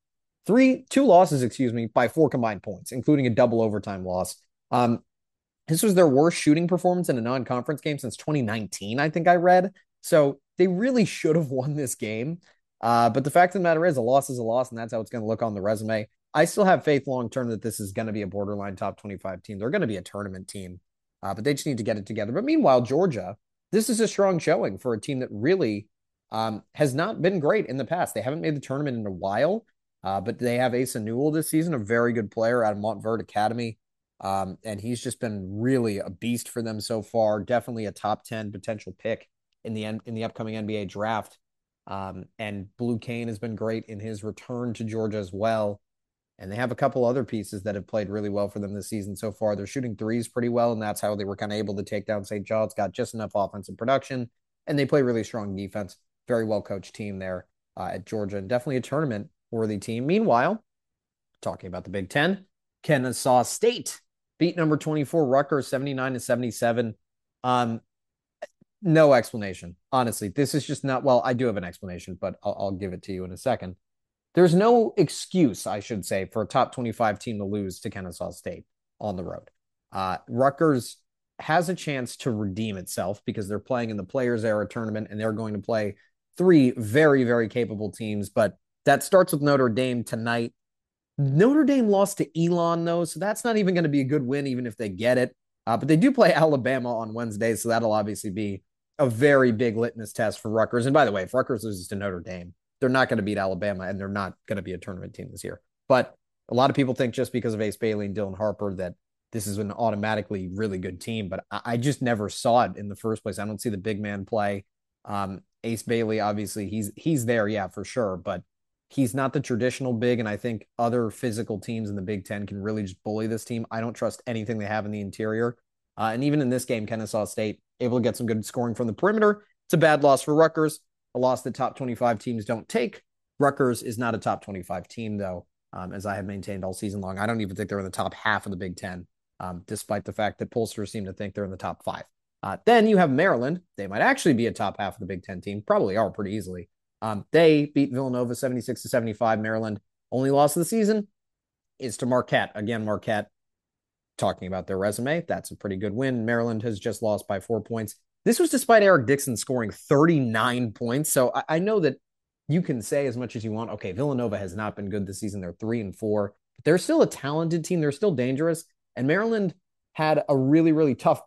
Three, two losses, excuse me, by four combined points, including a double overtime loss. Um, this was their worst shooting performance in a non-conference game since twenty nineteen, I think I read. So they really should have won this game. Uh, but the fact of the matter is a loss is a loss, and that's how it's going to look on the resume. I still have faith long-term that this is going to be a borderline top twenty-five team. They're going to be a tournament team, uh, but they just need to get it together. But meanwhile, Georgia, this is a strong showing for a team that really um, has not been great in the past. They haven't made the tournament in a while. Uh, but they have Asa Newell this season, a very good player out of Montverde Academy. Um, and he's just been really a beast for them so far. Definitely a top ten potential pick in the in the upcoming N B A draft. Um, and Blue Kane has been great in his return to Georgia as well. And they have a couple other pieces that have played really well for them this season so far. They're shooting threes pretty well, and that's how they were kind of able to take down Saint John's. Got just enough offensive production, and they play really strong defense. Very well-coached team there uh, at Georgia, and definitely a tournament worthy team. Meanwhile, talking about the Big Ten, Kennesaw State beat number twenty-four Rutgers seventy-nine to seventy-seven. Um, no explanation. Honestly, this is just not, well, I do have an explanation, but I'll, I'll give it to you in a second. There's no excuse, I should say, for a top twenty-five team to lose to Kennesaw State on the road. Uh, Rutgers has a chance to redeem itself because they're playing in the Players Era tournament, and they're going to play three very, very capable teams, but that starts with Notre Dame tonight. Notre Dame lost to Elon, though, so that's not even going to be a good win, even if they get it. Uh, but they do play Alabama on Wednesday, so that'll obviously be a very big litmus test for Rutgers. And by the way, if Rutgers loses to Notre Dame, they're not going to beat Alabama, and they're not going to be a tournament team this year. But a lot of people think just because of Ace Bailey and Dylan Harper that this is an automatically really good team, but I just never saw it in the first place. I don't see the big man play. Um, Ace Bailey, obviously, he's he's there, yeah, for sure, but he's not the traditional big, and I think other physical teams in the Big Ten can really just bully this team. I don't trust anything they have in the interior. Uh, and even in this game, Kennesaw State able to get some good scoring from the perimeter. It's a bad loss for Rutgers, a loss that top twenty-five teams don't take. Rutgers is not a top twenty-five team, though, um, as I have maintained all season long. I don't even think they're in the top half of the Big Ten, um, despite the fact that pollsters seem to think they're in the top five. Uh, then you have Maryland. They might actually be a top half of the Big Ten team, probably are pretty easily. Um, they beat Villanova seventy-six to seventy-five. Maryland, only loss of the season is to Marquette. Again, Marquette, talking about their resume, that's a pretty good win. Maryland has just lost by four points. This was despite Eric Dixon scoring thirty-nine points. So I, I know that you can say as much as you want, okay, Villanova has not been good this season. They're three and four. But they're still a talented team. They're still dangerous. And Maryland had a really, really tough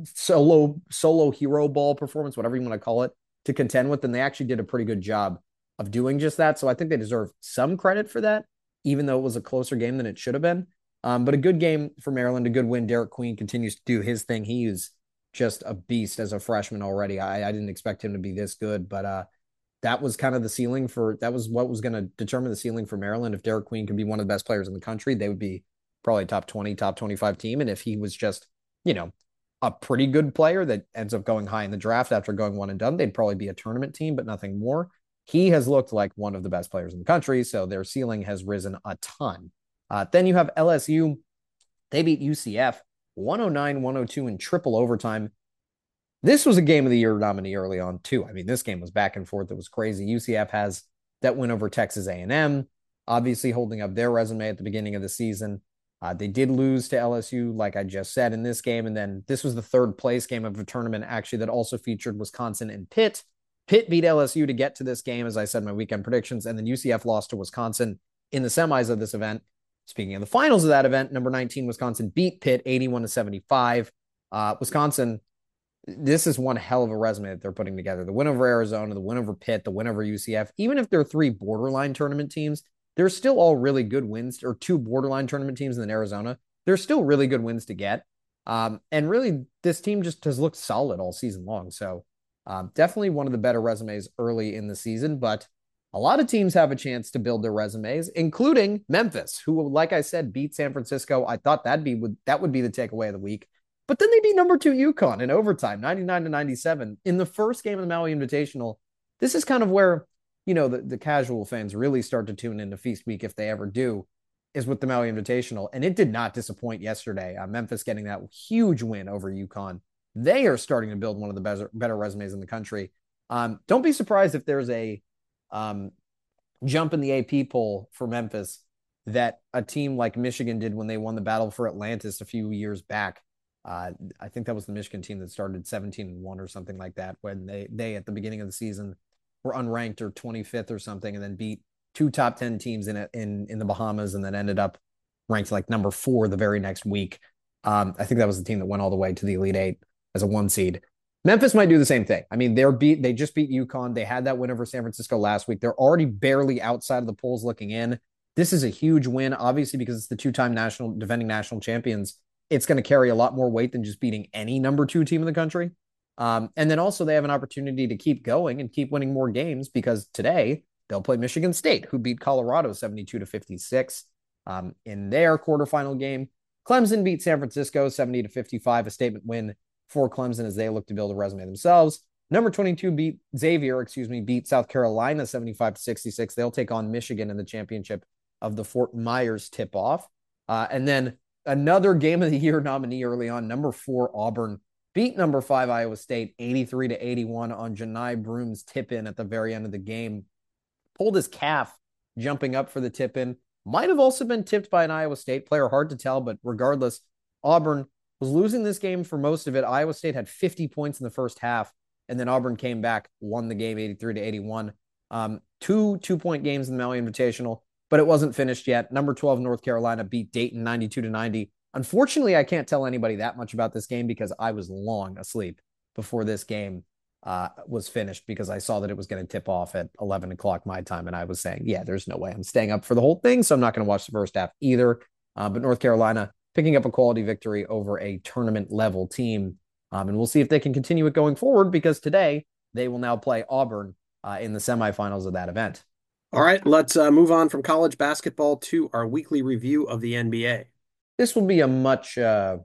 solo solo hero ball performance, whatever you want to call it, to contend with. And they actually did a pretty good job of doing just that. So I think they deserve some credit for that, even though it was a closer game than it should have been. Um, but a good game for Maryland, a good win. Derek Queen continues to do his thing. He is just a beast as a freshman already. I, I didn't expect him to be this good, but uh, that was kind of the ceiling for, that was what was going to determine the ceiling for Maryland. If Derek Queen could be one of the best players in the country, they would be probably top twenty, top twenty-five team. And if he was just, you know, a pretty good player that ends up going high in the draft after going one and done, they'd probably be a tournament team, but nothing more. He has looked like one of the best players in the country, so their ceiling has risen a ton. Uh, then you have L S U. They beat U C F one oh nine one oh two in triple overtime. This was a game of the year nominee early on, too. I mean, this game was back and forth. It was crazy. U C F has that win over Texas A and M, obviously holding up their resume at the beginning of the season. Uh, they did lose to L S U, like I just said, in this game. And then this was the third place game of a tournament, actually, that also featured Wisconsin and Pitt. Pitt beat L S U to get to this game, as I said, my weekend predictions. And then U C F lost to Wisconsin in the semis of this event. Speaking of the finals of that event, number nineteen, Wisconsin beat Pitt eighty-one to seventy-five. Uh, Wisconsin, this is one hell of a resume that they're putting together. The win over Arizona, the win over Pitt, the win over U C F. Even if they're three borderline tournament teams, they're still all really good wins, or two borderline tournament teams and then Arizona. They're still really good wins to get. Um, and really, this team just has looked solid all season long. So um, definitely one of the better resumes early in the season, but a lot of teams have a chance to build their resumes, including Memphis, who, like I said, beat San Francisco. I thought that'd be that would be the takeaway of the week. But then they beat number two UConn in overtime, ninety-nine to ninety-seven, in the first game of the Maui Invitational. This is kind of where, you know, the, the casual fans really start to tune into Feast Week, if they ever do, is with the Maui Invitational. And it did not disappoint yesterday. Uh, Memphis getting that huge win over UConn. They are starting to build one of the better, better resumes in the country. Um, don't be surprised if there's a Um, jump in the A P poll for Memphis that a team like Michigan did when they won the Battle for Atlantis a few years back. Uh, I think that was the Michigan team that started seventeen and one or something like that, when they they at the beginning of the season were unranked or twenty-fifth or something, and then beat two top ten teams in in in the Bahamas, and then ended up ranked like number four the very next week. Um, I think that was the team that went all the way to the Elite Eight as a one seed. Memphis might do the same thing. I mean, they're beat. They just beat UConn. They had that win over San Francisco last week. They're already barely outside of the polls looking in. This is a huge win, obviously, because it's the two-time national defending national champions. It's going to carry a lot more weight than just beating any number two team in the country. Um, and then also they have an opportunity to keep going and keep winning more games, because today they'll play Michigan State, who beat Colorado seventy-two to fifty-six um, in their quarterfinal game. Clemson beat San Francisco seventy to fifty-five, a statement win for Clemson as they look to build a resume themselves. Number twenty-two beat Xavier, excuse me, beat South Carolina seventy-five to sixty-six. They'll take on Michigan in the championship of the Fort Myers tip-off. Uh, and then another game of the year nominee early on, number four Auburn beat number five Iowa State eighty-three to eighty-one on Janai Broom's tip-in at the very end of the game. Pulled his calf jumping up for the tip-in. Might have also been tipped by an Iowa State player, hard to tell, but regardless, Auburn was losing this game for most of it. Iowa State had fifty points in the first half, and then Auburn came back, won the game eighty-three to eighty-one. Um, two two-point games in the Maui Invitational, but it wasn't finished yet. Number twelve, North Carolina beat Dayton ninety-two to ninety. Unfortunately, I can't tell anybody that much about this game because I was long asleep before this game uh, was finished, because I saw that it was going to tip off at eleven o'clock my time, and I was saying, yeah, there's no way I'm staying up for the whole thing, so I'm not going to watch the first half either. Uh, but North Carolina picking up a quality victory over a tournament-level team. Um, and we'll see if they can continue it going forward, because today they will now play Auburn uh, in the semifinals of that event. All right, let's uh, move on from college basketball to our weekly review of the N B A. This will be a much uh,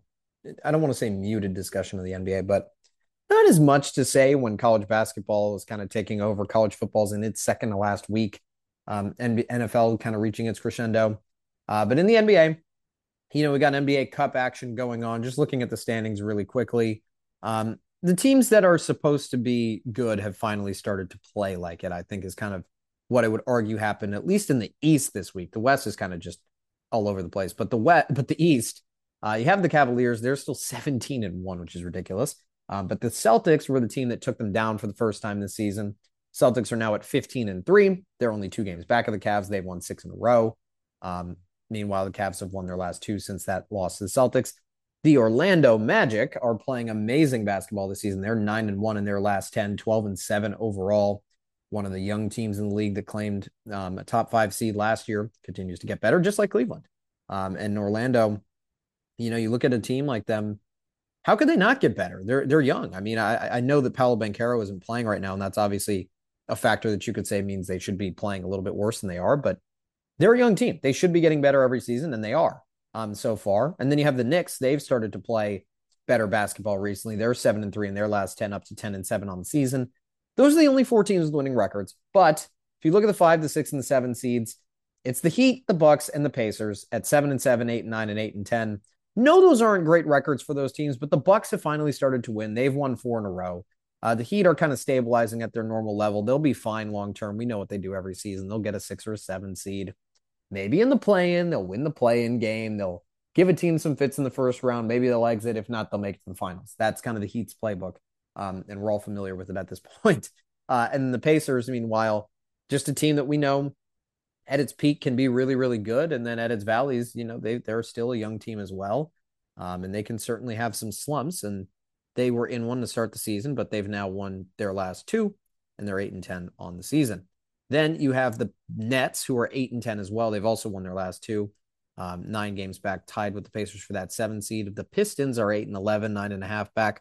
I don't want to say muted discussion of the N B A, but not as much to say when college basketball is kind of taking over. College football's in its second to last week. Um, N F L kind of reaching its crescendo. Uh, but in the N B A, you know, we got N B A Cup action going on. Just looking at the standings really quickly. Um, the teams that are supposed to be good have finally started to play like it, I think is kind of what I would argue happened, at least in the East this week. The West is kind of just all over the place. But the West, but the East, uh, you have the Cavaliers. They're still seventeen and one, which is ridiculous. Um, but the Celtics were the team that took them down for the first time this season. Celtics are now at fifteen and three. They're only two games back of the Cavs. They've won six in a row. Um, meanwhile, the Cavs have won their last two since that loss to the Celtics. The Orlando Magic are playing amazing basketball this season. They're nine and one in their last ten, twelve and seven overall. One of the young teams in the league that claimed um, a top five seed last year continues to get better, just like Cleveland. Um, and Orlando, you know, you look at a team like them, how could they not get better? They're they're young. I mean, I I know that Paolo Banchero isn't playing right now, and that's obviously a factor that you could say means they should be playing a little bit worse than they are, but they're a young team. They should be getting better every season, and they are um, so far. And then you have the Knicks. They've started to play better basketball recently. They're seven and three in their last ten, up to ten and seven on the season. Those are the only four teams with winning records. But if you look at the five, the six, and the seven seeds, it's the Heat, the Bucks, and the Pacers at seven and seven, eight and nine, and eight and ten. No, those aren't great records for those teams, but the Bucks have finally started to win. They've won four in a row. Uh, the Heat are kind of stabilizing at their normal level. They'll be fine long term. We know what they do every season. They'll get a six or a seven seed. Maybe in the play-in, they'll win the play-in game. They'll give a team some fits in the first round. Maybe they'll exit. If not, they'll make it to the finals. That's kind of the Heat's playbook, um, and we're all familiar with it at this point. Uh, and the Pacers, meanwhile, just a team that we know at its peak can be really, really good. And then at its valleys, you know, they, they're still a young team as well. Um, and they can certainly have some slumps. And they were in one to start the season, but they've now won their last two, and they're eight and ten on the season. Then you have the Nets, who are eight and ten as well. They've also won their last two, um, nine games back, tied with the Pacers for that seven seed. The Pistons are eight and eleven, nine and a half back.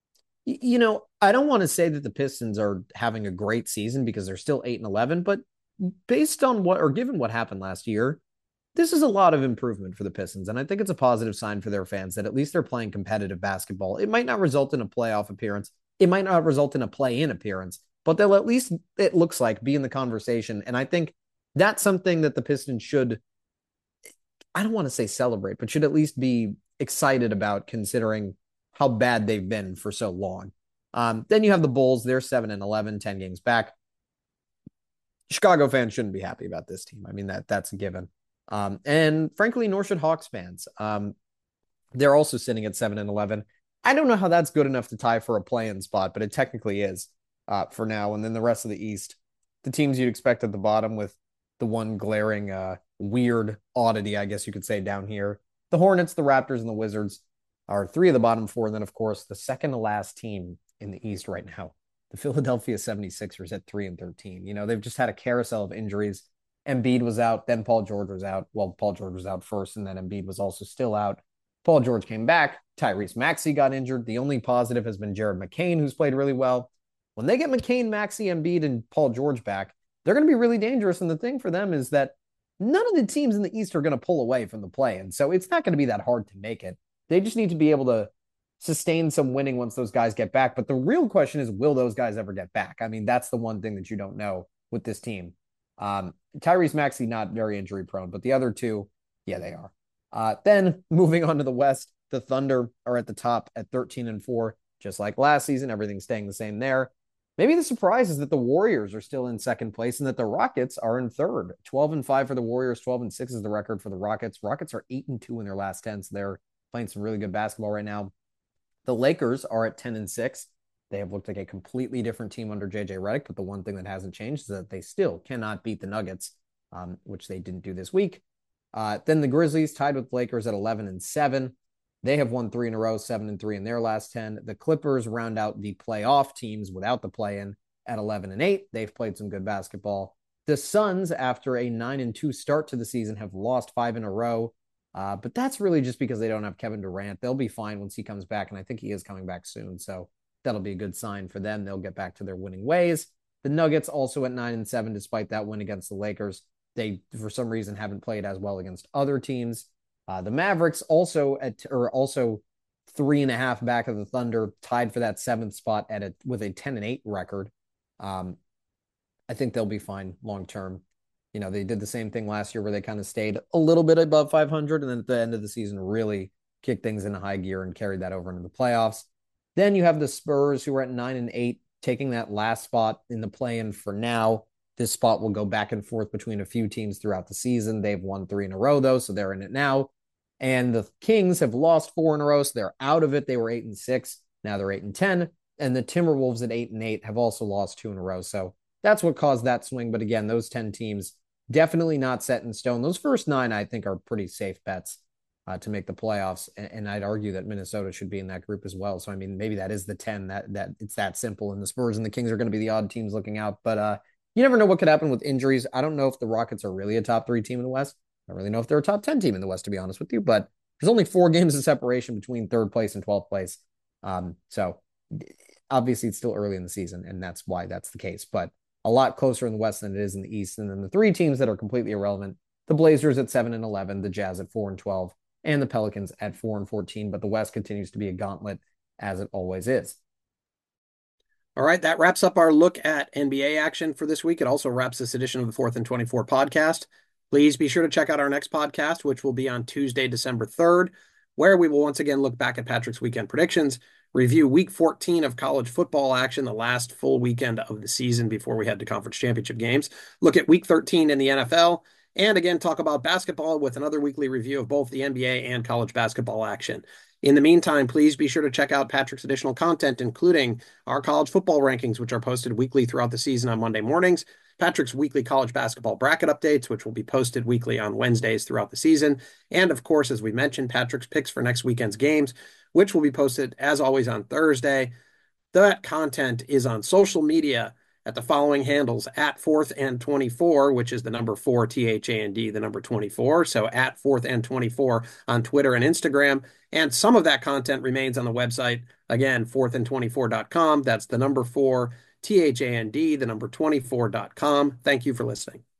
Y- you know, I don't want to say that the Pistons are having a great season because they're still eight and eleven, but based on what, or given what happened last year, this is a lot of improvement for the Pistons. And I think it's a positive sign for their fans that at least they're playing competitive basketball. It might not result in a playoff appearance. It might not result in a play-in appearance, but they'll at least, it looks like, be in the conversation. And I think that's something that the Pistons should, I don't want to say celebrate, but should at least be excited about, considering how bad they've been for so long. Um, then you have the Bulls. They're seven and eleven, ten games back. Chicago fans shouldn't be happy about this team. I mean, that that's a given. Um, and frankly, nor should Hawks fans. Um, they're also sitting at seven and eleven. I don't know how that's good enough to tie for a play-in spot, but it technically is uh, for now. And then the rest of the East, the teams you'd expect at the bottom, with the one glaring uh, weird oddity, I guess you could say, down here. The Hornets, the Raptors, and the Wizards are three of the bottom four. And then, of course, the second to last team in the East right now, the Philadelphia seventy-sixers at three and thirteen. You know, they've just had a carousel of injuries. Embiid was out, then Paul George was out. Well, Paul George was out first, and then Embiid was also still out. Paul George came back. Tyrese Maxey got injured. The only positive has been Jared McCain, who's played really well. When they get McCain, Maxey, Embiid, and Paul George back, they're going to be really dangerous. And the thing for them is that none of the teams in the East are going to pull away from the play. And so it's not going to be that hard to make it. They just need to be able to sustain some winning once those guys get back. But the real question is, will those guys ever get back? I mean, that's the one thing that you don't know with this team. Um, Tyrese Maxey, not very injury prone, but the other two, yeah, they are. Uh, then moving on to the West, the Thunder are at the top at thirteen and four, just like last season. Everything's staying the same there. Maybe the surprise is that the Warriors are still in second place and that the Rockets are in third. twelve and five for the Warriors, twelve and six is the record for the Rockets. Rockets are eight and two in their last ten, so they're playing some really good basketball right now. The Lakers are at ten and six. They have looked like a completely different team under J J Redick, but the one thing that hasn't changed is that they still cannot beat the Nuggets, um, which they didn't do this week. Uh, then the Grizzlies tied with Lakers at eleven and seven. They have won three in a row, seven and three in their last ten. The Clippers round out the playoff teams without the play-in at eleven and eight. They've played some good basketball. The Suns, after a nine and two start to the season, have lost five in a row. Uh, but that's really just because they don't have Kevin Durant. They'll be fine once he comes back, and I think he is coming back soon. So that'll be a good sign for them. They'll get back to their winning ways. The Nuggets also at nine and seven, despite that win against the Lakers. They, for some reason, haven't played as well against other teams. Uh, the Mavericks also at or also three and a half back of the Thunder, tied for that seventh spot at a with a ten and eight record. Um, I think they'll be fine long term. You know, they did the same thing last year where they kind of stayed a little bit above five hundred and then at the end of the season really kicked things into high gear and carried that over into the playoffs. Then you have the Spurs who are at nine and eight, taking that last spot in the play-in for now. This spot will go back and forth between a few teams throughout the season. They've won three in a row though, so they're in it now. And the Kings have lost four in a row, so they're out of it. They were eight and six. Now they're eight and ten. And the Timberwolves at eight and eight have also lost two in a row. So that's what caused that swing. But again, those ten teams definitely not set in stone. Those first nine, I think, are pretty safe bets uh, to make the playoffs. And, and I'd argue that Minnesota should be in that group as well. So I mean, maybe that is the ten. That that it's that simple. And the Spurs and the Kings are going to be the odd teams looking out. But uh, you never know what could happen with injuries. I don't know if the Rockets are really a top three team in the West. I don't really know if they're a top ten team in the West, to be honest with you. But there's only four games of separation between third place and twelfth place. Um, so obviously it's still early in the season, and that's why that's the case. But a lot closer in the West than it is in the East. And then the three teams that are completely irrelevant, the Blazers at seven and eleven, the Jazz at four and twelve, and the Pelicans at four and fourteen. But the West continues to be a gauntlet as it always is. All right, that wraps up our look at N B A action for this week. It also wraps this edition of the Fourth and twenty-four podcast. Please be sure to check out our next podcast, which will be on Tuesday, December third, where we will once again look back at Patrick's weekend predictions, review week fourteen of college football action, the last full weekend of the season before we head to conference championship games, look at week thirteen in the N F L, and again, talk about basketball with another weekly review of both the N B A and college basketball action. In the meantime, please be sure to check out Patrick's additional content, including our college football rankings, which are posted weekly throughout the season on Monday mornings, Patrick's weekly college basketball bracket updates, which will be posted weekly on Wednesdays throughout the season, and of course, as we mentioned, Patrick's picks for next weekend's games, which will be posted, as always, on Thursday. That content is on social media at the following handles: at fourth and twenty-four, which is the number four, T H A N D, the number twenty-four. So at fourth and twenty-four on Twitter and Instagram. And some of that content remains on the website. Again, fourth and twenty-four dot com. That's the number four, T H A N D, the number twenty-four dot com. Thank you for listening.